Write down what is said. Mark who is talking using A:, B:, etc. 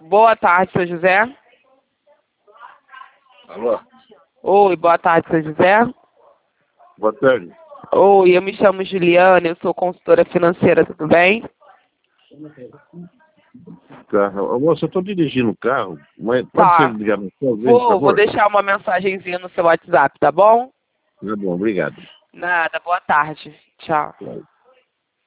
A: Boa tarde, seu José.
B: Alô?
A: Oi, boa tarde, seu José.
B: Boa tarde.
A: Oi, eu me chamo Juliana, eu sou consultora financeira, tudo bem?
B: Tá. Ô, moça, eu estou dirigindo o carro, mas pode ser
A: Tá.
B: ligar no céu, por
A: Vou
B: favor?
A: deixar uma mensagenzinha no seu WhatsApp, tá bom?
B: Tá bom, obrigado.
A: Nada, boa tarde. Tchau.
B: Claro.